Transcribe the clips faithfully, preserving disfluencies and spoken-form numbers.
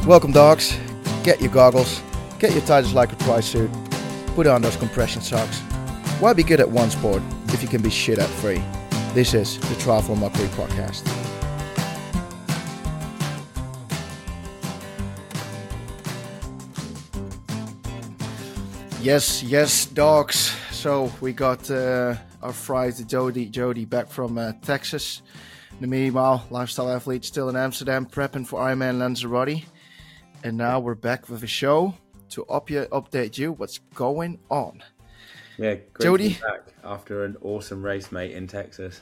Welcome, dogs. Get your goggles, get your Titus Lycra tri suit, put on those compression socks. Why be good at one sport if you can be shit at three? This is the Triathlon Mockery Podcast. Yes, yes, dogs. So we got uh, our friend Jody, Jody back from uh, Texas. In the meanwhile, lifestyle athlete still in Amsterdam, prepping for Ironman Lanzarote. And now we're back with a show to up you, update you what's going on. Yeah, great Jody, to be back after an awesome race, mate, in Texas.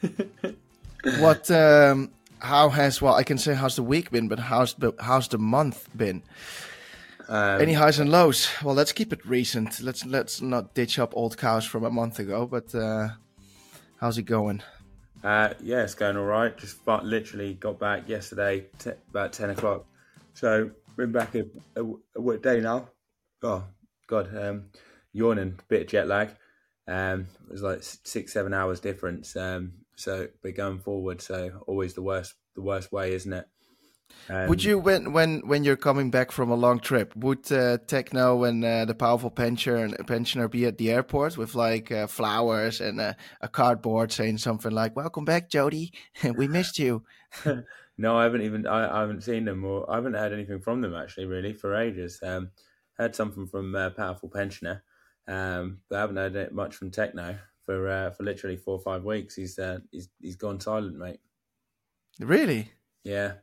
what? Um, how has well? I can say how's the week been, but how's the how's the month been? Um, Any highs and lows? Well, let's keep it recent. Let's let's not ditch up old cows from a month ago. But uh, how's it going? uh, yeah, it's going all right. Just but literally got back yesterday, t- about ten o'clock. So been back a, a, a day now. Oh God, um, yawning, bit of jet lag. Um, it was like six, seven hours difference. Um, so but going forward, so always the worst, the worst way, isn't it? Um, Would you, when when when you're coming back from a long trip, would uh, Techno and uh, the powerful pensioner and pensioner be at the airport with like uh, flowers and uh, a cardboard saying something like "Welcome back, Jody. We missed you." No, I haven't even. I, I haven't seen them, or I haven't heard anything from them actually, really, for ages. Um, heard something from uh, Powerful Pensioner, um, but I haven't heard it much from Techno for uh, for literally four or five weeks. He's uh, he's he's gone silent, mate. Really? Yeah.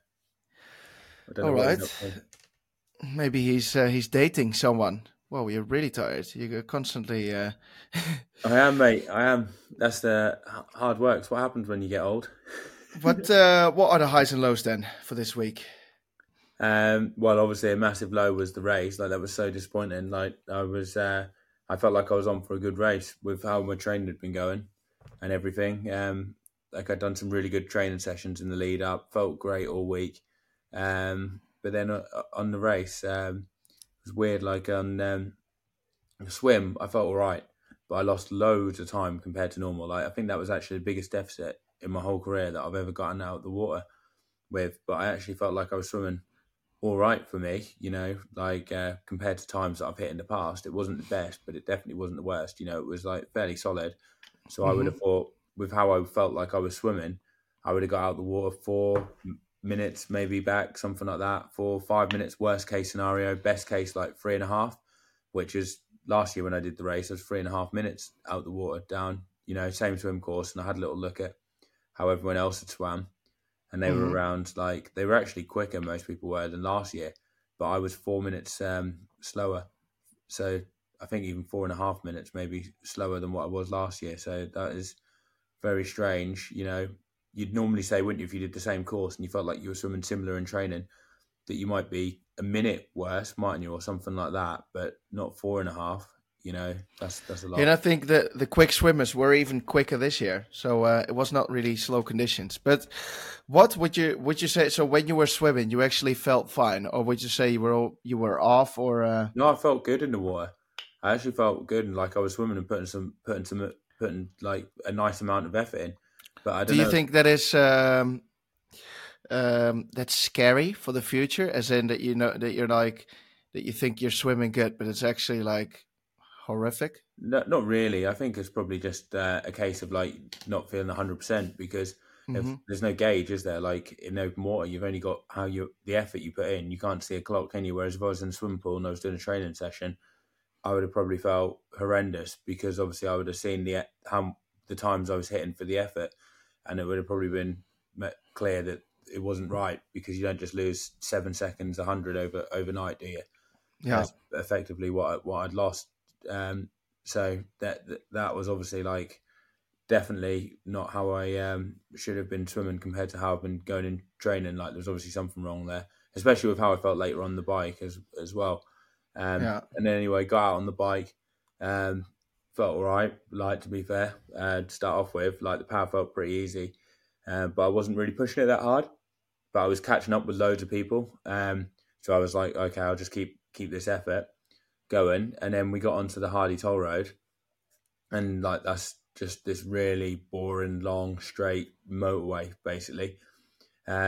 I don't All know what right. he's up to. Maybe he's uh, he's dating someone. Well, you're really tired. You're constantly. Uh... I am, mate. I am. That's the h- hard works. What happens when you get old? What uh, what are the highs and lows then for this week? Um, well, obviously a massive low was the race. Like that was so disappointing. Like I was, uh, I felt like I was on for a good race with how my training had been going and everything. Um, like I'd done some really good training sessions in the lead up. Felt great all week. Um, but then uh, on the race, um, it was weird. Like on um, the swim, I felt all right, but I lost loads of time compared to normal. Like I think that was actually the biggest deficit in my whole career that I've ever gotten out of the water with. But I actually felt like I was swimming all right for me, you know, like uh, compared to times that I've hit in the past. It wasn't the best, but it definitely wasn't the worst. You know, it was like fairly solid. So I would Mm-hmm. have thought with how I felt like I was swimming, I would have got out of the water four minutes, maybe back, something like that. Four, five minutes, worst case scenario, best case like three and a half, which is last year when I did the race, I was three and a half minutes out the water down, you know, same swim course. And I had a little look at how everyone else had swam. And they were Mm-hmm. around, like, they were actually quicker, most people were, than last year. But I was four minutes um, slower. So I think even four and a half minutes maybe slower than what I was last year. So that is very strange. You know, you'd normally say, wouldn't you, if you did the same course and you felt like you were swimming similar in training, that you might be a minute worse, mightn't you, or something like that, but not four and a half. You know, that's that's a lot. And I think the the quick swimmers were even quicker this year, so uh, it was not really slow conditions. But what would you would you say? So when you were swimming, you actually felt fine, or would you say you were all, you were off, or? Uh... No, I felt good in the water. I actually felt good, and like I was swimming and putting some, putting some, putting like a nice amount of effort in. But I don't Do you know. think that is um, um, that's scary for the future? As in that you know that you're like that you think you're swimming good, but it's actually like horrific. No, not really. I think it's probably just uh, a case of like not feeling one hundred percent because if Mm-hmm. there's no gauge, is there? Like in open water, you've only got how you the effort you put in. You can't see a clock, can you? Whereas if I was in a swimming pool and I was doing a training session, I would have probably felt horrendous because obviously I would have seen the how the times I was hitting for the effort, and it would have probably been clear that it wasn't right because you don't just lose seven seconds, a hundred over overnight, do you? Yeah. That's effectively what I, what I'd lost. Um, so that that was obviously like definitely not how I um, should have been swimming compared to how I've been going in training. Like there's obviously something wrong there, especially with how I felt later on the bike as as well. Um, Yeah. and then anyway, got out on the bike, um, felt all right. Like to be fair, uh, to start off with, like the power felt pretty easy, uh, but I wasn't really pushing it that hard. But I was catching up with loads of people, um, so I was like, okay, I'll just keep keep this effort going. And then we got onto the Hardy Toll Road, and like that's just this really boring, long, straight motorway, basically. Um,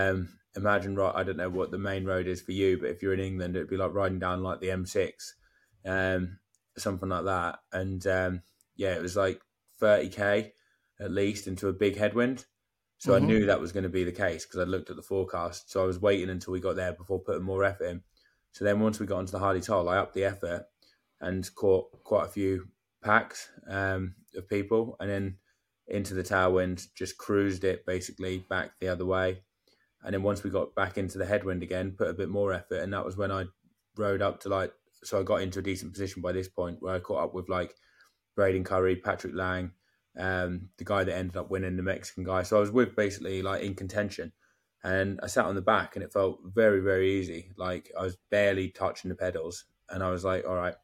imagine, right, I don't know what the main road is for you, but if you're in England, it'd be like riding down like the M six, um, something like that. And um, yeah, it was like thirty k at least into a big headwind. So I Mm-hmm. knew that was going to be the case because I looked at the forecast. So I was waiting until we got there before putting more effort in. So then once we got onto the Hardy Toll, I upped the effort and caught quite a few packs um, of people, and then into the tailwind, just cruised it basically back the other way. And then once we got back into the headwind again, put a bit more effort, and that was when I rode up to like, so I got into a decent position by this point where I caught up with like Braden Curry, Patrick Lang, um, the guy that ended up winning, the Mexican guy. So I was with basically like in contention, and I sat on the back, and it felt very, very easy. Like I was barely touching the pedals, and I was like, all right,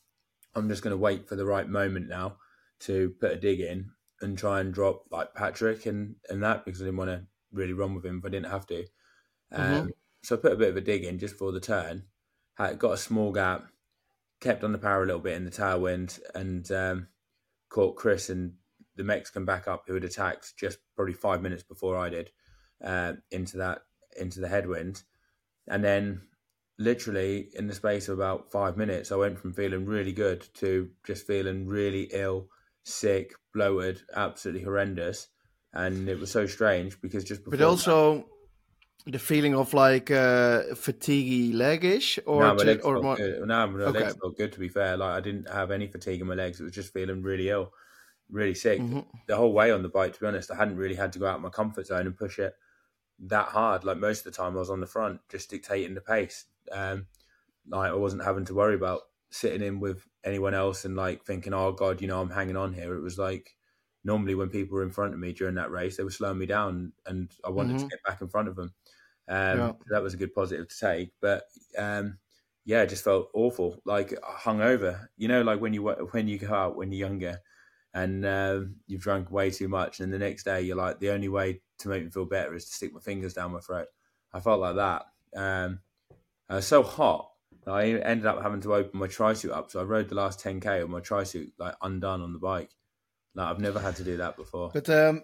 I'm just going to wait for the right moment now to put a dig in and try and drop like Patrick and, and that, because I didn't want to really run with him if I didn't have to. Mm-hmm. Um, so I put a bit of a dig in just for the turn. Had, got a small gap, kept on the power a little bit in the tailwind, and um, caught Chris and the Mexican backup who had attacked just probably five minutes before I did uh, into that into the headwind, and then literally in the space of about five minutes, I went from feeling really good to just feeling really ill, sick, bloated, absolutely horrendous. And it was so strange because just before But also the feeling of like uh, fatiguey leggish, or no, my just legs or felt more. good. No, my Okay. legs felt good, to be fair. Like I didn't have any fatigue in my legs. It was just feeling really ill, really sick. Mm-hmm. The whole way on the bike, to be honest, I hadn't really had to go out of my comfort zone and push it that hard. Like most of the time I was on the front, just dictating the pace. Um, like I wasn't having to worry about sitting in with anyone else and like thinking, oh God, you know, I'm hanging on here. It was like normally when people were in front of me during that race, they were slowing me down and I wanted Mm-hmm. to get back in front of them. Um, Yeah. so that was a good positive to take. But um, yeah, it just felt awful, like hungover. You know, like when you when you go out when you're younger and um, you've drunk way too much, and the next day you're like, the only way to make me feel better is to stick my fingers down my throat. I felt like that. Um, I was so hot that I ended up having to open my tri-suit up. So I rode the last ten K with my tri-suit like undone on the bike. Like I've never had to do that before. But um,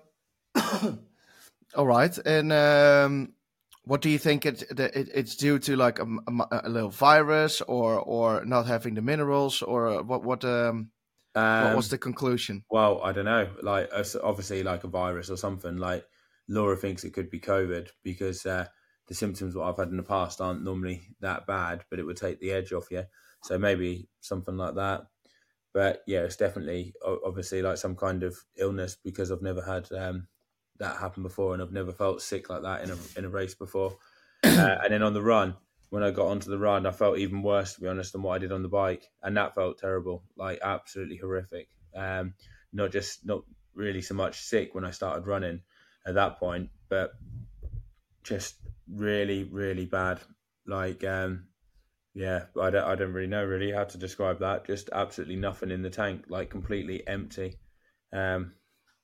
all right. And um, what do you think it, it it's due to? Like a, a, a little virus, or or not having the minerals, or what? What um, what was Um, the conclusion? well, I don't know. Like obviously, like a virus or something. Like Laura thinks it could be COVID because uh, the symptoms what I've had in the past aren't normally that bad, but it would take the edge off you. So maybe something like that. But yeah, it's definitely obviously like some kind of illness because I've never had um, that happen before, and I've never felt sick like that in a in a race before. Uh, and then on the run, when I got onto the run, I felt even worse, to be honest, than what I did on the bike, and that felt terrible, like absolutely horrific. Um, not just not really so much sick when I started running at that point, but just really, really bad. Like, um, yeah, I don't, I don't really know really how to describe that. Just absolutely nothing in the tank, like completely empty. Um,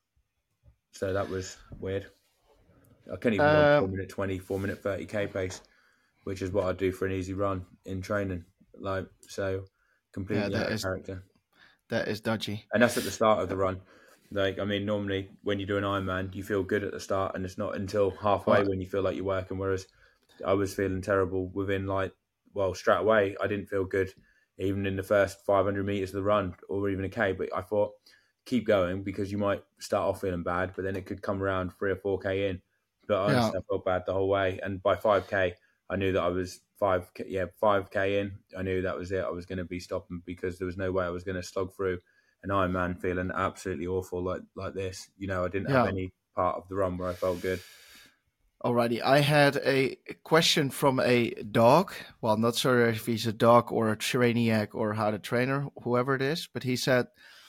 so that was weird. I couldn't even run four Um, minute twenty, four minute thirty k pace, which is what I do for an easy run in training. Like so, yeah, completely that out of is character. that is dodgy. And that's at the start of the run. Like I mean, normally when you do an Ironman, you feel good at the start, and it's not until halfway Well, when you feel like you're working. Whereas I was feeling terrible within like, well, straight away. I didn't feel good even in the first five hundred meters of the run or even a K. But I thought, keep going because you might start off feeling bad, but then it could come around three or four K in. But yeah. honestly, I felt bad the whole way. And by five K, I knew that I was five, yeah, five K in. I knew that was it. I was going to be stopping because there was no way I was going to slog through an Ironman feeling absolutely awful like like this. You know, I didn't have Yeah. any part of the run where I felt good. Alrighty, I had a question from a dog. Well, I'm not sure if he's a dog or a trainiac or how to trainer, whoever it is, but he said,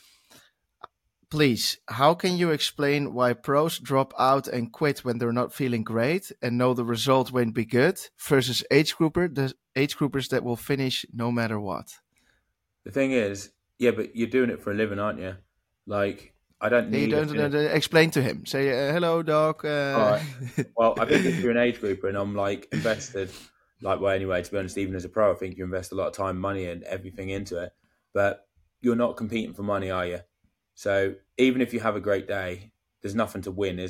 please, how can you explain why pros drop out and quit when they're not feeling great and know the result won't be good versus age grouper, the age groupers that will finish no matter what? The thing is, yeah, but you're doing it for a living, aren't you? Like, I don't You need a don't finish. uh, explain to him. Say, uh, hello, dog. All Uh... right. Well, I think if you're an age grouper and I'm like invested, like, well, anyway, to be honest, even as a pro, I think you invest a lot of time, money, and everything into it. But you're not competing for money, are you? So even if you have a great day, there's nothing to win, is there?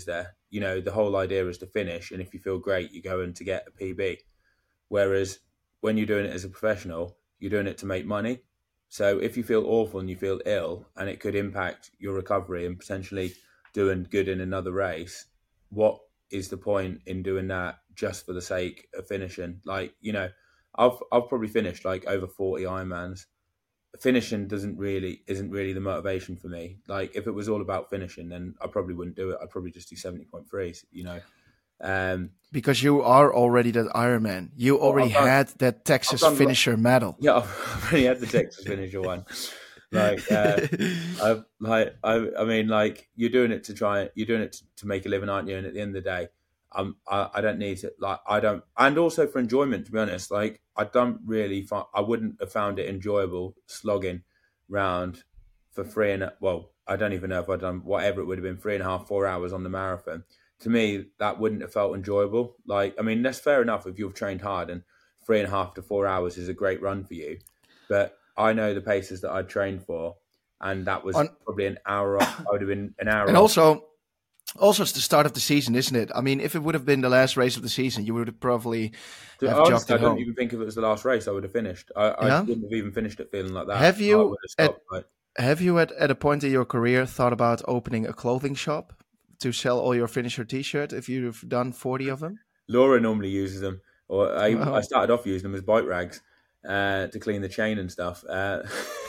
you know, the whole idea is to finish, and if you feel great, you go in to get a P B. Whereas when you're doing it as a professional, you're doing it to make money. So if you feel awful and you feel ill, and it could impact your recovery and potentially doing good in another race, what is the point in doing that just for the sake of finishing? Like, you know, I've I've probably finished like over forty Ironmans. Finishing doesn't really isn't really the motivation for me. Like, if it was all about finishing, then I probably wouldn't do it. I'd probably just do seventy point threes, you know. Um, because you are already that Ironman. You already well, done, had that Texas finisher like, medal. Yeah, I've already had the Texas finisher one. Like, uh, I, like, I, I mean, like, you're doing it to try, you're doing it to, to make a living, aren't you? And at the end of the day, um, I, I don't need to, like, I don't, and also for enjoyment, to be honest. Like, I don't really, find, I wouldn't have found it enjoyable slogging round for three and, well, I don't even know if I'd done whatever it would have been, three and a half, four hours on the marathon. To me, that wouldn't have felt enjoyable. Like, I mean, that's fair enough if you've trained hard and three and a half to four hours is a great run for you. But I know the paces that I trained for, and that was On, probably an hour off. I would have been an hour and off. also, also it's the start of the season, isn't it? I mean, if it would have been the last race of the season, you would have probably have honestly, jogged I don't home. even think if it was the last race, I would have finished. I, I yeah? wouldn't have even finished it feeling like that. Have you, stopped, at, like, have you at, at a point in your career thought about opening a clothing shop to sell all your finisher T-shirt if you've done forty of them? Laura normally uses them, or I, oh. I started off using them as bike rags uh, to clean the chain and stuff. Uh,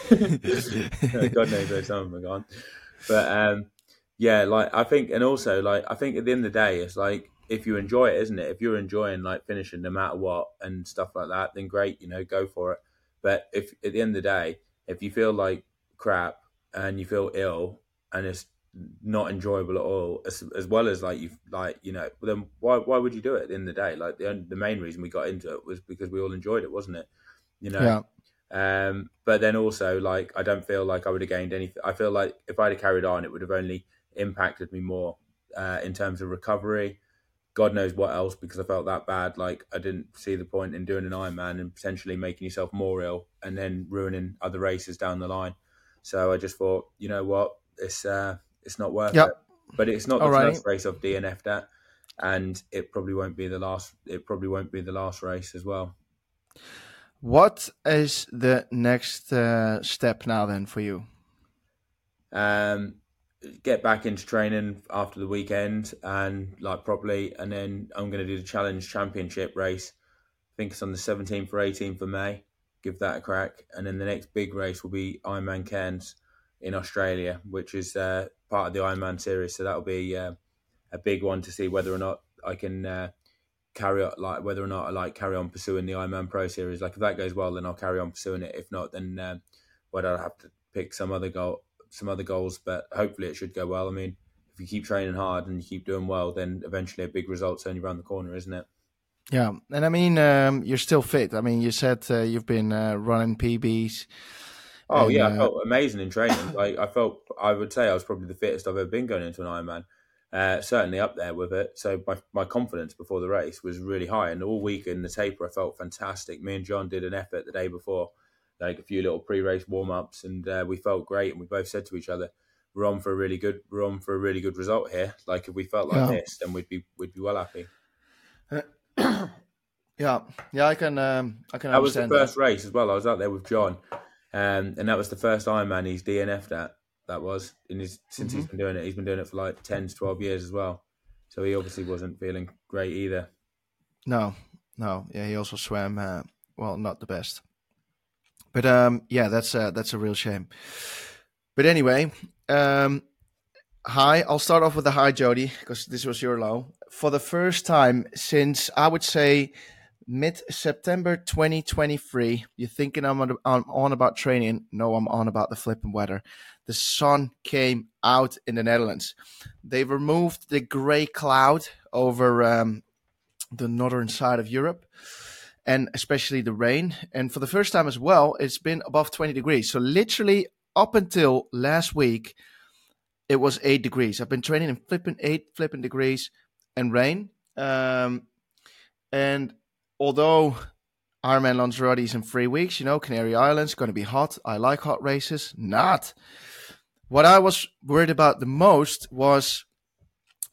God knows where some of them are gone. But um, yeah, like I think, and also like I think at the end of the day, it's like if you enjoy it, isn't it? If you're enjoying like finishing no matter what and stuff like that, then great, you know, go for it. But if at the end of the day, if you feel like crap and you feel ill and it's not enjoyable at all, as, as well as like you like you know, then why why would you do it at the end of the day? Like the the main reason we got into it was because we all enjoyed it, wasn't it? You know. Yeah. Um, but then also like I don't feel like I would have gained anything. I feel like if I'd have carried on, it would have only impacted me more uh, in terms of recovery. God knows what else, because I felt that bad. Like I didn't see the point in doing an Ironman and potentially making yourself more ill and then ruining other races down the line. So I just thought, you know what, it's uh, it's not worth yep. it. But it's not the Alrighty. first race I've D N F'd at, and it probably won't be the last. It probably won't be the last race as well. What is the next uh, step now then for you? Um, get back into training after the weekend and like properly, and then I'm going to do the Challenge Championship race. I think it's on the seventeenth or eighteenth of May. Give that a crack, and then the next big race will be Ironman Cairns in Australia, which is uh, part of the Ironman series. So that'll be uh, a big one to see whether or not I can uh, carry on, like whether or not I like carry on pursuing the Ironman Pro Series. Like if that goes well, then I'll carry on pursuing it. If not, then uh, well, I'll have to pick some other goal, some other goals. But hopefully, it should go well. I mean, if you keep training hard and you keep doing well, then eventually a big result's only around the corner, isn't it? Yeah, and I mean, um, you're still fit. I mean, you said uh, you've been uh, running P Bs. Oh and, yeah, uh, I felt amazing in training. Like I felt, I would say I was probably the fittest I've ever been going into an Ironman. Uh, certainly up there with it. So my my confidence before the race was really high, and all week in the taper, I felt fantastic. Me and John did an effort the day before, like a few little pre-race warm-ups, and uh, we felt great. And we both said to each other, "We're on for a really good, we're on for a really good result here. Like if we felt like Yeah. this, then we'd be we'd be well happy." yeah, yeah, I can, um, I can. That was the understand first that. race as well. I was out there with John, um, and that was the first Ironman he's D N F'd at. That was in his since Mm-hmm. he's been doing it. He's been doing it for like ten to twelve years as well. So he obviously wasn't feeling great either. No, no, yeah, he also swam. Uh, well, not the best, but um, yeah, that's uh, that's a real shame. But anyway, um, hi. I'll start off with the high, Jody, because this was your low. For the first time since I would say mid-September twenty twenty-three, you're thinking I'm on, I'm on about training. No, I'm on about the flipping weather. The sun came out in the Netherlands. They removed the gray cloud over um, the northern side of Europe, and especially the rain. And for the first time as well, it's been above twenty degrees. So literally up until last week, it was eight degrees. I've been training in flipping eight flipping degrees and rain. Um, and although Ironman Lanzarote is in three weeks, you know, Canary Islands, going to be hot. I like hot races. Not. What I was worried about the most was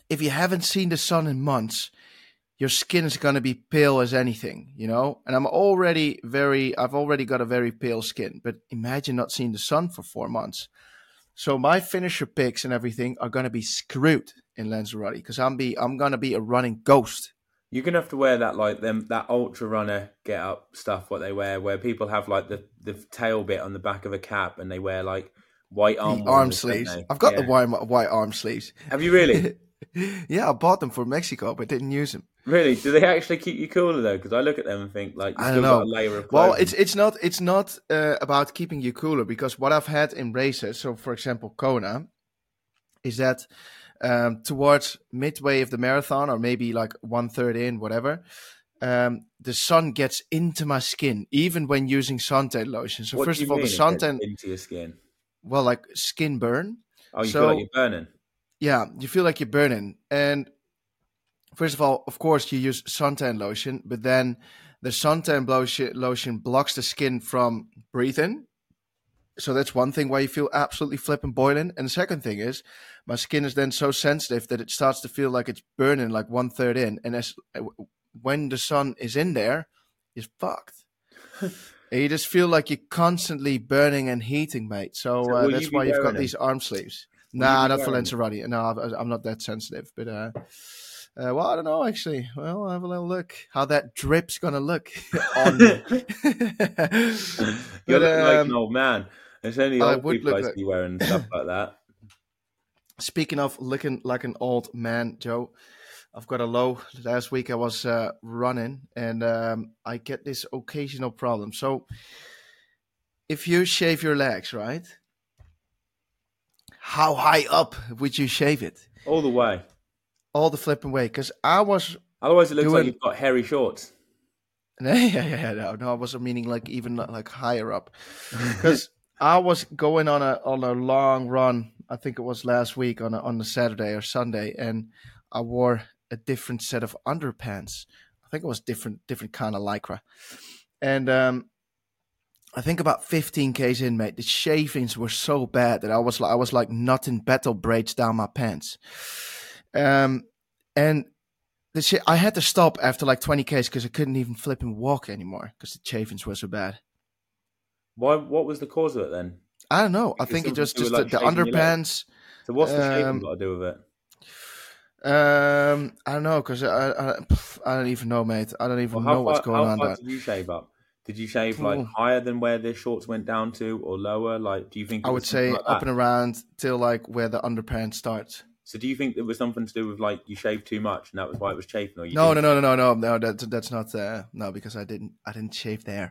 if you haven't seen the sun in months, your skin is going to be pale as anything, you know? And I'm already very, I've already got a very pale skin, but imagine not seeing the sun for four months. So my finisher picks and everything are going to be screwed in Lanzarote because I'm be, I'm going to be a running ghost. You're going to have to wear that, like, them that ultra runner get up stuff, what they wear, where people have, like, the, the tail bit on the back of a cap and they wear, like, white arm, the arm sleeves. I've got yeah. the white, white arm sleeves. Have you really? Yeah, I bought them for Mexico, but didn't use them. Really? Do they actually keep you cooler though? Because I look at them and think like you I still don't know. got a layer of clothing. Well, it's it's not it's not uh, about keeping you cooler because what I've had in races, so for example Kona, is that um, towards midway of the marathon or maybe like one third in, whatever, um, the sun gets into my skin even when using suntan lotion. So what first do you of all, mean the suntan into your skin. Well, like skin burn. Oh, you so, feel like you're burning. Yeah, you feel like you're burning. And first of all, of course, you use suntan lotion, but then the suntan lotion, lotion blocks the skin from breathing. So that's one thing why you feel absolutely flipping boiling. And the second thing is my skin is then so sensitive that it starts to feel like it's burning like one third in. And as when the sun is in there, it's fucked. And you just feel like you're constantly burning and heating, mate. So, so uh, that's why you've got them? These arm sleeves. Will nah, not for Lanzarote. No, I'm not that sensitive. But, uh, uh, well, I don't know, actually. Well, I'll have a little look how that drip's going to look on me. You're but, um, like an um, old man. There's only old people I see like... wearing stuff like that. Speaking of looking like an old man, Joe, I've got a low. Last week I was uh, running and um, I get this occasional problem. So if you shave your legs, right? How high up would you shave it? All the way. All the flipping way. Because I was... Otherwise it looks doing... like you've got hairy shorts. No, yeah, yeah, no, no, I wasn't meaning like even like higher up. Because I was going on a on a long run. I think it was last week on a, on a Saturday or Sunday. And I wore a different set of underpants. I think it was different different kind of lycra. And... um I think about fifteen kays in, mate. The shavings were so bad that I was like, I was like knotting battle braids down my pants. Um, and the sh- I had to stop after like twenty kays because I couldn't even flip and walk anymore because the shavings were so bad. Why? What was the cause of it then? I don't know. Because I think it just just like the, the underpants. So what's the shaving um, got to do with it? Um, I don't know because I, I I don't even know, mate. I don't even well, know far, what's going how on far there. Did you shave up? Did you shave like Ooh. higher than where the shorts went down to, or lower? Like, do you think? I would say like up and around till like where the underpants starts. So, do you think it was something to do with like you shaved too much and that was why it was chafing? Or you no, no, no, no, no, no, no. That's that's not. Uh, no, because I didn't. I didn't shave there.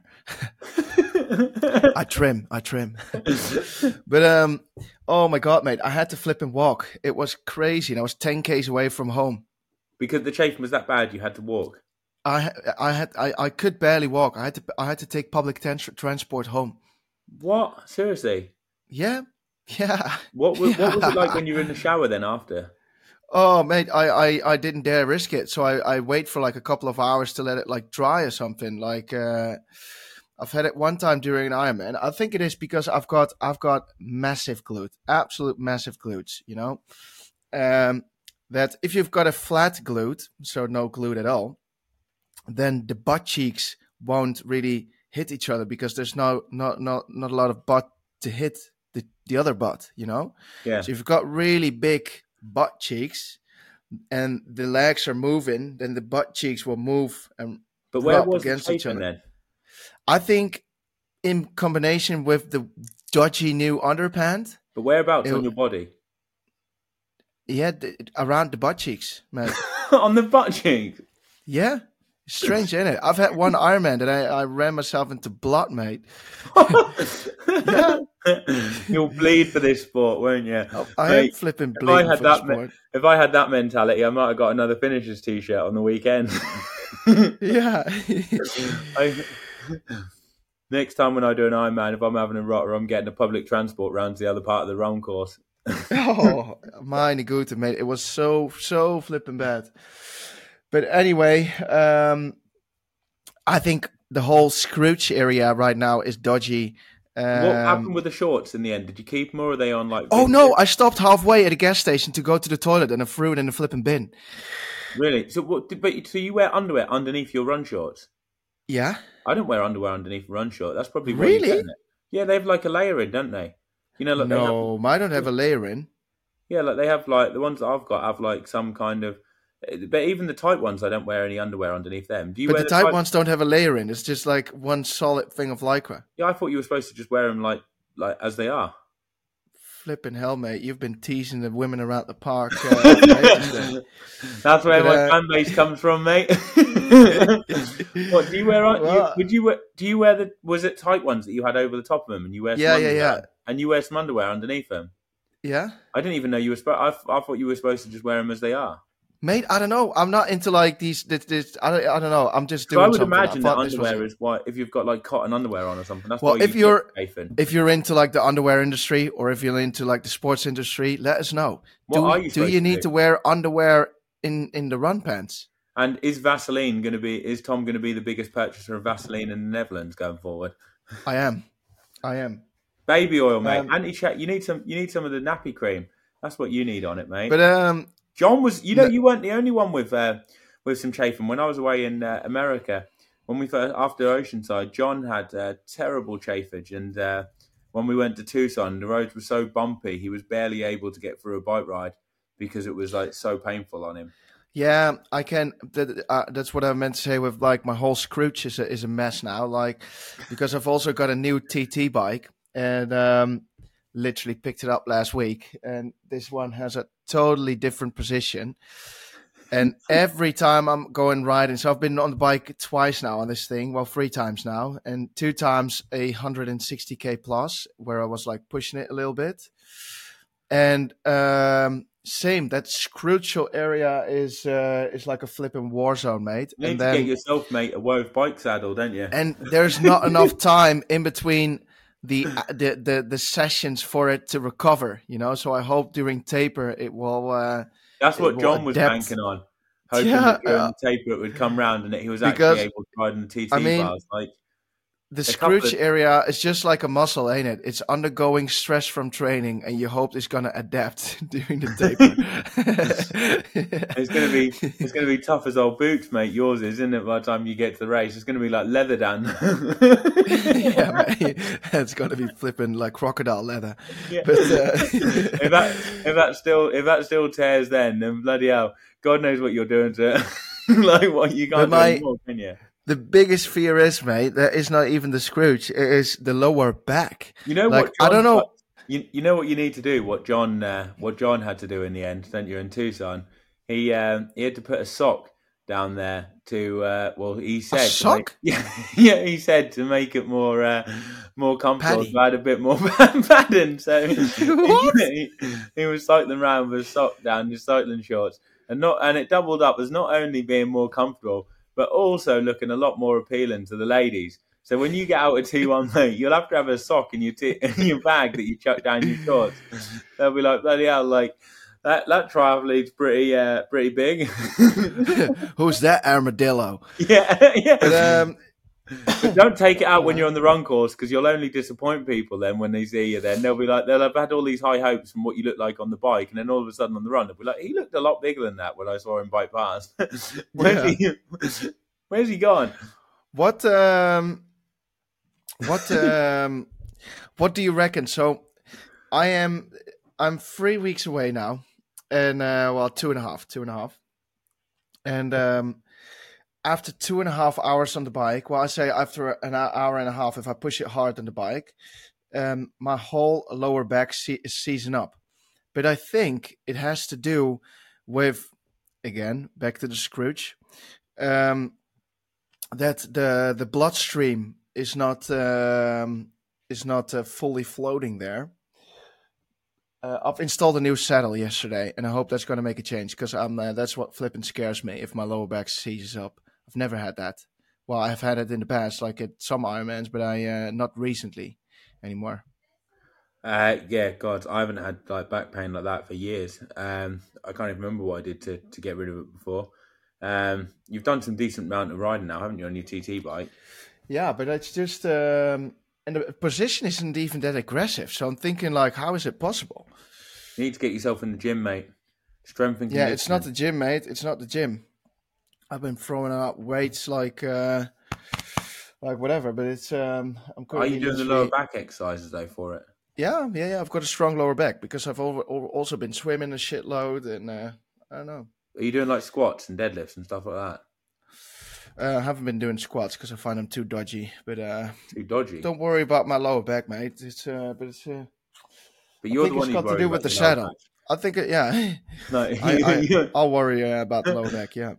I trim. I trim. But um, oh my god, mate! I had to flip and walk. It was crazy, and I was ten k's away from home. Because the chafing was that bad, you had to walk. I I had I, I could barely walk. I had to I had to take public trans- transport home. What? Seriously? Yeah, yeah. What was, yeah. what was it like when you were in the shower then after? Oh, mate, I, I, I didn't dare risk it, so I, I wait for like a couple of hours to let it like dry or something. Like uh, I've had it one time during an Ironman. I think it is because I've got I've got massive glute, absolute massive glutes. You know, um, that if you've got a flat glute, so no glute at all, then the butt cheeks won't really hit each other because there's no not not not a lot of butt to hit the, the other butt, you know? Yeah. So if you've got really big butt cheeks and the legs are moving, then the butt cheeks will move and but where rub was against the each other. Then? I think in combination with the dodgy new underpants. But whereabouts it, on your body? Yeah, the, around the butt cheeks, man. On the butt cheeks? Yeah. Strange, isn't it? I've had one Ironman that I, I ran myself into blood, mate. Yeah. You'll bleed for this sport, won't you? I mate, am flipping bleeding if I had for that the sport. Me- if I had that mentality, I might have got another finishers t-shirt on the weekend. Yeah. I, next time when I do an Ironman, if I'm having a rotter, I'm getting a public transport round to the other part of the round course. Oh, meine Güte, mate. It was so, so flipping bad. But anyway, um, I think the whole Scrooge area right now is dodgy. And what Um, happened with the shorts in the end? Did you keep them or are they on like oh vintage? no, I stopped halfway at a gas station to go to the toilet and I threw it in the flipping bin. Really? So what? But so you wear underwear underneath your run shorts? Yeah, I don't wear underwear underneath a run short. That's probably why you're really? getting it. Yeah, they have like a layer in, don't they? You know, like they have. No, mine don't have a layer in. Yeah, like they have like the ones that I've got have like some kind of. But even the tight ones, I don't wear any underwear underneath them. Do you But wear the the tight tight? ones don't have a layer in. It's just like one solid thing of lycra. Yeah, I thought you were supposed to just wear them like like as they are. Flipping hell, mate! You've been teasing the women around the park uh, for ages then. That's where But my uh, fan base comes from, mate. What do you wear? On you well, would you wear? Do you wear the? Was it tight ones that you had over the top of them, and you wear some yeah, yeah, underwear, yeah, and you wear some underwear underneath them? yeah. I didn't even know you were. Sp- I, I thought you were supposed to just wear them as they are. Mate, I don't know. I'm not into like these. This, this I, don't, I don't know. I'm just So I doing would something. I imagine that thought this was underwear it. is why if you've got like cotton underwear on or something. That's Well, why if you get you're chafing. if you're into like the underwear industry or if you're into like the sports industry, let us know. What Do are you do supposed you to need do? to wear underwear in in the run pants? And is Vaseline going to be? Is Tom going to be the biggest purchaser of Vaseline in the Netherlands going forward? I am. I am. Baby oil, mate. Um, Anti check. You need some. You need some of the nappy cream. That's what you need on it, mate. but um, John was. You know, no, you weren't the only one with uh, with some chafing. When I was away in uh, America, when we first after Oceanside, John had uh, terrible chafage, and uh, when we went to Tucson, the roads were so bumpy, he was barely able to get through a bike ride because it was like so painful on him. yeah, I can. That, uh, that's what I meant to say. With like my whole scrooge is a, is a mess now. Like because I've also got a new T T bike and um, literally picked it up last week, and this one has a totally different position. And every time I'm going riding, so I've been on the bike twice now on this thing. Well, three times now, and two times a one hundred sixty k plus, where I was like pushing it a little bit. And um, same, that crucial area is uh, is like a flipping war zone, mate. You And need to get then yourself, mate, a Wove bike saddle, don't you? and there's not enough time in between the, uh, the the the sessions for it to recover, you know. So I hope during taper it will uh, That's it what will John was adapt. banking on, hoping Yeah, that during uh, the taper it would come round and that he was actually because able to ride in the T I T mean bars. Like the a couple Scrooge of area is just like a muscle, ain't it? It's undergoing stress from training, and you hope it's gonna adapt during the It's going to be taper. it's going to be tough as old boots, mate. Yours is, isn't it? By the time you get to the race, it's going to be like leather down. Yeah, mate, it's gonna be flipping like crocodile leather. Yeah. But uh, if that if that still if that still tears, then then bloody hell, God knows what you're doing to it. Like what you but can't do my anymore, can you? the biggest fear is, mate, that is not even the Scrooge. It is the lower back. You know Like what I don't John? What, know. you you know what you need to do. What John uh, what John had to do in the end, don't you? In Tucson, he um, he had to put a sock down there to. Uh, well, he A said to make sock? yeah yeah he said to make it more uh, more comfortable, Paddy. to add a bit more padding. So What? he, he was cycling around with a sock down his cycling shorts, and not and it doubled up as not only being more comfortable, but also looking a lot more appealing to the ladies. So when you get out of T one, mate, you'll have to have a sock in your t- in your bag that you chuck down your shorts. They'll be like, bloody hell, like that that triathlete's pretty uh, pretty big. Who's that armadillo? Yeah, But yeah. um, But don't take it out when uh, you're on the run course because you'll only disappoint people then when they see you. Then they'll be like, they'll have had all these high hopes from what you look like on the bike, and then all of a sudden on the run, they'll be like, he looked a lot bigger than that when I saw him bike past. Where's yeah. he? Where's he gone? What um, what um, what do you reckon? So, I am I'm three weeks away now, and uh, well, two and a half, two and a half, and um, after two and a half hours on the bike, well, I say after an hour and a half, if I push it hard on the bike, um, my whole lower back se- is seizing up. But I think it has to do with, again, back to the Scrooge, um, that the the bloodstream is not um, is not uh, fully floating there. Uh, I've installed a new saddle yesterday, and I hope that's going to make a change because I'm uh, that's what flipping scares me if my lower back seizes up. I've never had that. Well, I've had it in the past, like at some Ironmans, but I uh, not recently anymore. Uh, yeah, God, I haven't had like back pain like that for years. Um, I can't even remember what I did to, to get rid of it before. Um, you've done some decent amount of riding now, haven't you, on your T T bike? Yeah, but it's just um, and the position isn't even that aggressive. So I'm thinking, like, how is it possible? You need to get yourself in the gym, mate. Strength and Yeah, it's not conditioning. the gym, mate. It's not the gym. I've been throwing out weights like, uh, like whatever, but it's um, I'm Are currently you doing the lower literally. back exercises though for it? Yeah, yeah, yeah. I've got a strong lower back because I've over, over- also been swimming a shitload, and uh, I don't know. Are you doing like squats and deadlifts and stuff like that? Uh, I haven't been doing squats because I find them too dodgy. But uh, Too dodgy. don't worry about my lower back, mate. It's uh, but it's. Uh, But I you're the think it's one who's got to worried do with about the your lower back. saddle. I think, it, yeah. No, I, I you- I'll worry uh, about the lower back. Yeah.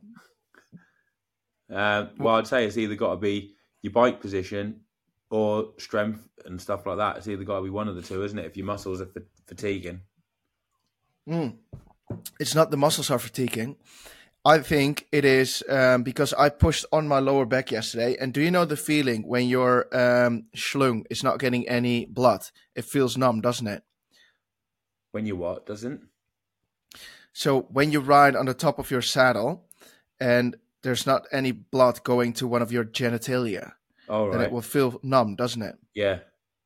uh, well, I'd say it's either got to be your bike position or strength and stuff like that. It's either got to be one of the two, isn't it? If your muscles are fa- fatiguing. Mm. It's not the muscles are fatiguing. I think it is um, because I pushed on my lower back yesterday. And do you know the feeling when your um, schlung is not getting any blood? It feels numb, doesn't it? When you what doesn't? So when you ride on the top of your saddle and there's not any blood going to one of your genitalia, All then it right. will feel numb, doesn't it? Yeah.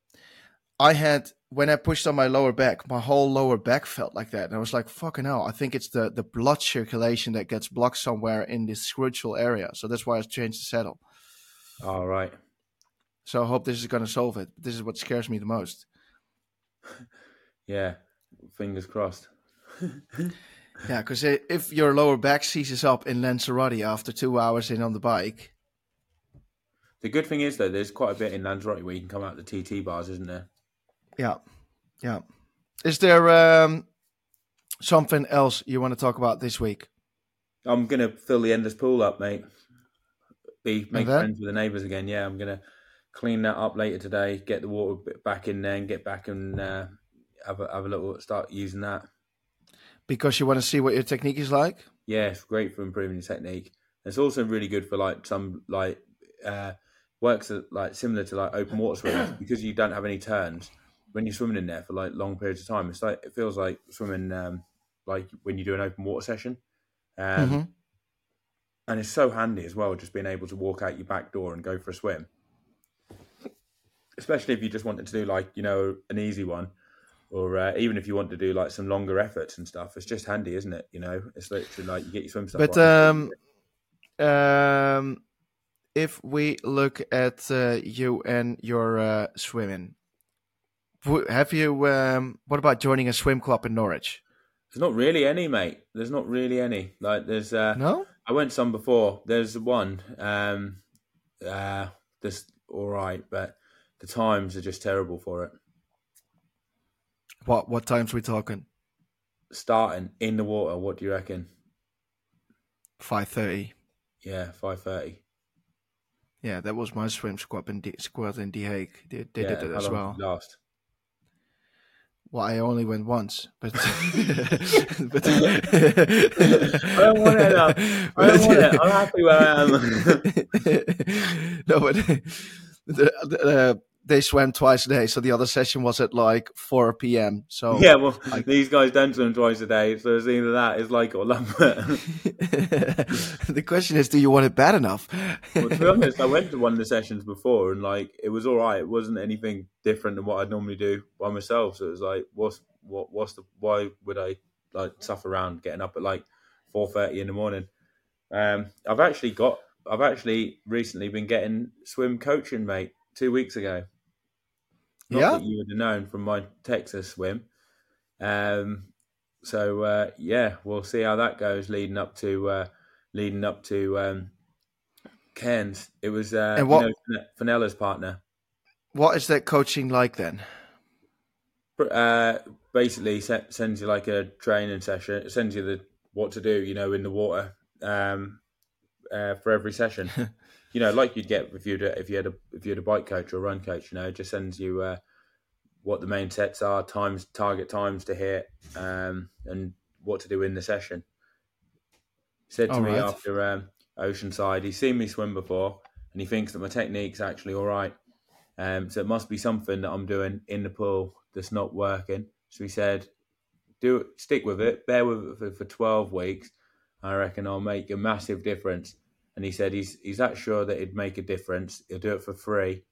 I had, when I pushed on my lower back, my whole lower back felt like that. And I was like, fucking hell, I think it's the, the blood circulation that gets blocked somewhere in this crucial area. So that's why I changed the saddle. All right. So I hope this is going to solve it. This is what scares me the most. Yeah. Fingers crossed. Yeah, because if your lower back seizes up in Lanzarote after two hours in on the bike. The good thing is, though, there's quite a bit in Lanzarote where you can come out the T T bars, isn't there? Yeah, yeah. Is there um, something else you want to talk about this week? I'm going to fill the endless pool up, mate. Be Make then? friends with the neighbours again. Yeah, I'm going to clean that up later today, get the water bit back in there and get back and uh, have, a, have a little start using that. Because you want to see what your technique is like? Yeah, it's great for improving your technique. It's also really good for like some like uh, works at, like similar to like open water swimming because you don't have any turns when you're swimming in there for like long periods of time. It's like it feels like swimming um, like when you do an open water session, um, Mm-hmm. and it's so handy as well. Just being able to walk out your back door and go for a swim, especially if you just wanted to do like you know an easy one. Or uh, even if you want to do like some longer efforts and stuff, it's just handy, isn't it? You know, it's literally like you get your swim stuff. But right um, um, if we look at uh, you and your uh, swimming, have you? Um, what about joining a swim club in Norwich? There's not really any, mate. There's not really any. Like there's, uh, No. I went some before. There's one. Um, uh, this all right, but the times are just terrible for it. What what times we talking? Starting in the water, what do you reckon? Five thirty. Yeah, five thirty. Yeah, that was my swim squad in D- squad in The Hague. They, they Yeah, did it how as long well. did it last? Well, I only went once, but but I don't want it now. I don't want it. I'm happy where I am. No, but the, the, uh, they swam twice a day, so the other session was at like four p.m. So Yeah, well, I- these guys don't swim twice a day, so it's either that, it's like or lump it. the question is, do you want it bad enough? Well, to be honest, I went to one of the sessions before, and like it was all right. It wasn't anything different than what I'd normally do by myself. So it was like, what's what? What's the? Why would I like suffer around getting up at like four thirty in the morning? Um, I've actually got. I've actually recently been getting swim coaching, mate. Two weeks ago. Not Yeah? that you would have known from my Texas swim. Um, so uh, yeah, we'll see how that goes leading up to uh, leading up to um, Cairns. It was uh, And what- you know Fenella's partner. What is that coaching like then? Uh, basically se- sends you like a training session. It sends you the what to do, you know, in the water um, uh, for every session. You know, like you'd get if you if you had a if you had a bike coach or a run coach. You know, it just sends you uh, what the main sets are, times, target times to hit, um, and what to do in the session. Said to All me right. after um, Oceanside, he's seen me swim before, and he thinks that my technique's actually all right. Um, so it must be something that I'm doing in the pool that's not working. So he said, "Do it, stick with it, bear with it for, for twelve weeks. I reckon I'll make a massive difference." And he said he's he's that sure that it'd make a difference. He'll do it for free,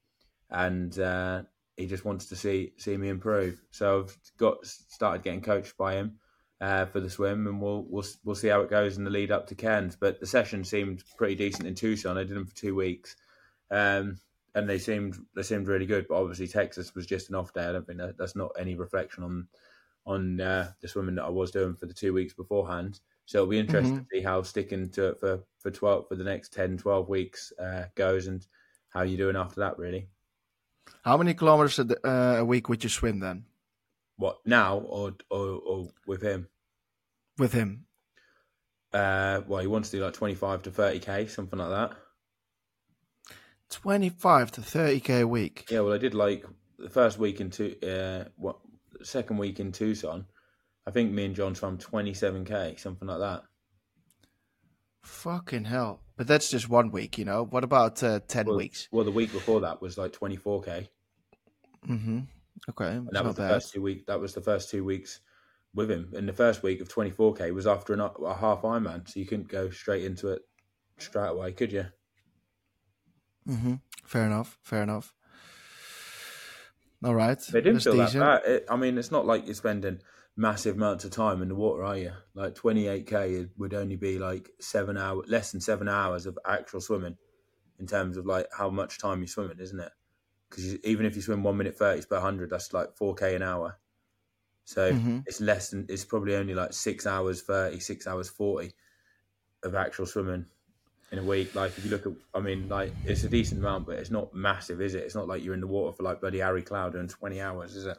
and uh, he just wants to see see me improve. So I've got started getting coached by him uh, for the swim, and we'll we'll we'll see how it goes in the lead up to Cairns. But the session seemed pretty decent in Tucson. I did them for two weeks, um, and they seemed they seemed really good. But obviously Texas was just an off day. I don't think that, that's not any reflection on on uh, the swimming that I was doing for the two weeks beforehand. So it'll be interesting mm-hmm. to see how sticking to it for for twelve for the next ten, twelve weeks uh, goes, and how you're doing after that, really. How many kilometers a, uh, a week would you swim then? What, now or or, or with him? With him. Uh, well, he wants to do like twenty-five to thirty K, something like that. twenty-five to thirty K a week? Yeah, well, I did like the first week in two, uh, what, second week in Tucson. I think me and John swam twenty-seven K, something like that. Fucking hell. But that's just one week, you know. What about uh, ten well, weeks? Well, the week before that was like twenty-four K. Mm-hmm. Okay. And that was the bad. first two week. That was the first two weeks with him. And the first week of twenty-four K was after an, a half Ironman, so you couldn't go straight into it straight away, could you? Mm-hmm. Fair enough. Fair enough. All right. They didn't feel decent. that bad. It, I mean, it's not like you're spending massive amounts of time in the water, are you? Like twenty-eight K would only be like seven hours, less than seven hours of actual swimming in terms of like how much time you're swimming, isn't it? Because even if you swim one minute thirty per hundred, that's like four K an hour. So mm-hmm. it's less than, it's probably only like six hours thirty, six hours forty of actual swimming in a week. Like if you look at, I mean, like it's a decent amount, but it's not massive, is it? It's not like you're in the water for like bloody Harry Cloud in twenty hours, is it?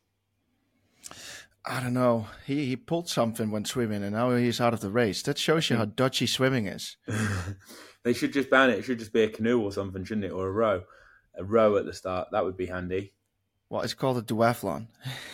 I don't know. He he pulled something when swimming, and now he's out of the race. That shows you how dodgy swimming is. They should just ban it. It should just be a canoe or something, shouldn't it? Or a row. A row at the start. That would be handy. Well, it's called a duathlon.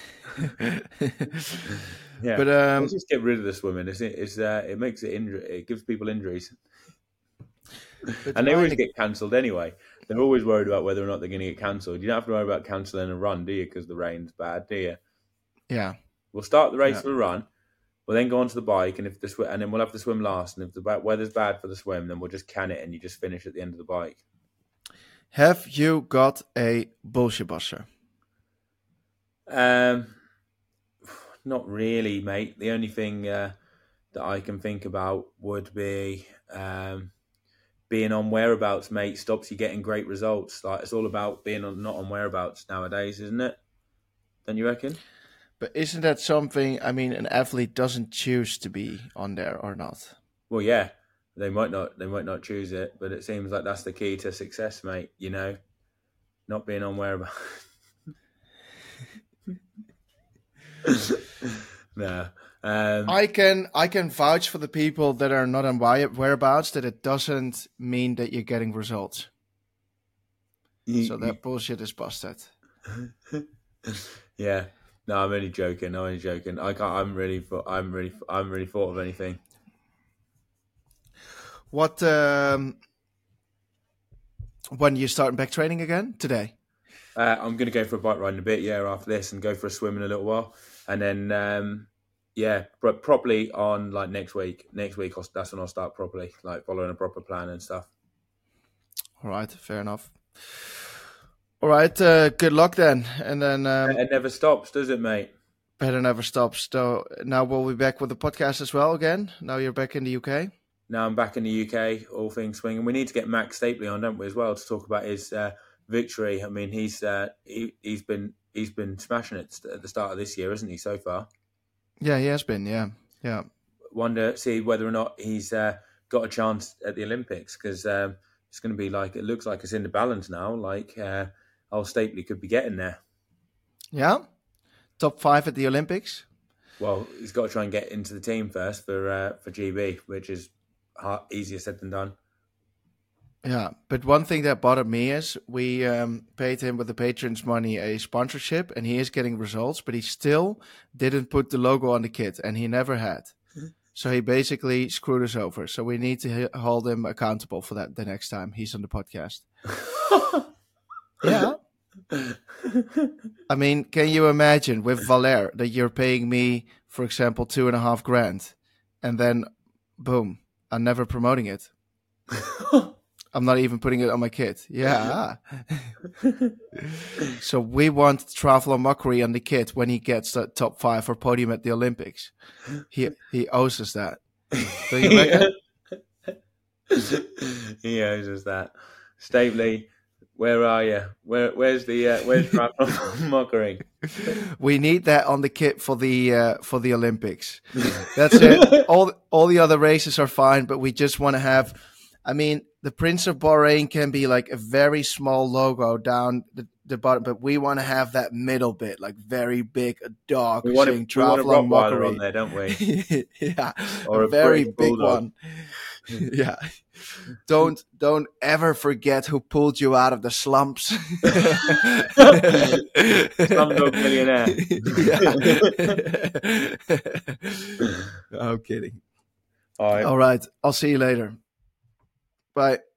Yeah, but um, let's just get rid of the swimming. It's, it's uh, it makes it injury. It gives people injuries, and they always get cancelled anyway. They're always worried about whether or not they're going to get cancelled. You don't have to worry about cancelling a run, do you? Because the rain's bad, do you? Yeah. We'll start the race yeah. for a run. We'll then go onto the bike, and if the sw- and then we'll have the swim last. And if the weather's bad for the swim, then we'll just can it, and you just finish at the end of the bike. Have you got a bullshit buster? Um, not really, mate. The only thing uh, that I can think about would be um, being on whereabouts, mate. Stops you getting great results. Like it's all about being on, not on whereabouts nowadays, isn't it? Don't you reckon? But isn't that something? I mean, an athlete doesn't choose to be on there or not. Well, yeah, they might not. They might not choose it, but it seems like that's the key to success, mate. You know, not being on whereabouts. No, um, I can I can vouch for the people that are not on whereabouts that it doesn't mean that you're getting results. You, so that you, bullshit is busted. Yeah, no, I'm only joking. I'm only joking. I can't. I'm really. I'm really. I'm really thought of anything. What? Um, when you starting back training again today? Uh, I'm going to go for a bike ride in a bit, yeah, after this, and go for a swim in a little while, and then, um, yeah, but properly on like next week. Next week, I'll, that's when I'll start properly, like following a proper plan and stuff. All right, fair enough. All right, uh, good luck then, and then um, it never stops, does it, mate? Better never stops. So now we'll be back with the podcast as well again. Now you're back in the U K. Now I'm back in the U K. All things swinging. We need to get Max Stapley on, don't we, as well, to talk about his. Uh, victory. I mean, he's uh, he he's been he's been smashing it at the start of this year, isn't he? So far. Yeah, he has been. Yeah, yeah. Wonder see whether or not he's uh, got a chance at the Olympics because um, it's going to be like it looks like it's in the balance now. Like uh, old Stapley could be getting there. Yeah, top five at the Olympics. Well, he's got to try and get into the team first for uh, for G B, which is hard, easier said than done. Yeah, but one thing that bothered me is we um, paid him with the patrons' money a sponsorship, and he is getting results, but he still didn't put the logo on the kit, and he never had. So he basically screwed us over. So we need to h- hold him accountable for that the next time he's on the podcast. Yeah. I mean, can you imagine with Valère that you're paying me, for example, two and a half grand, and then, boom, I'm never promoting it. I'm not even putting it on my kit. Yeah. So we want Triathlon Mockery on the kit when he gets the top five for podium at the Olympics. He he owes us that. Do you reckon? He owes us that. Stavely, where are you? Where where's the uh, where's Triathlon Mockery? We need that on the kit for the uh, for the Olympics. That's it. All all the other races are fine, but we just want to have. I mean, the Prince of Bahrain can be like a very small logo down the, the bottom, but we want to have that middle bit, like very big, a dog We want saying a, we want a Triathlon Rottweiler Mockery on there, don't we? Yeah, Or a a very British big Bulldog. one. Yeah. Don't don't ever forget who pulled you out of the slumps. Slumdog Millionaire. Yeah. I'm kidding. All right. All right. I'll see you later. Bye.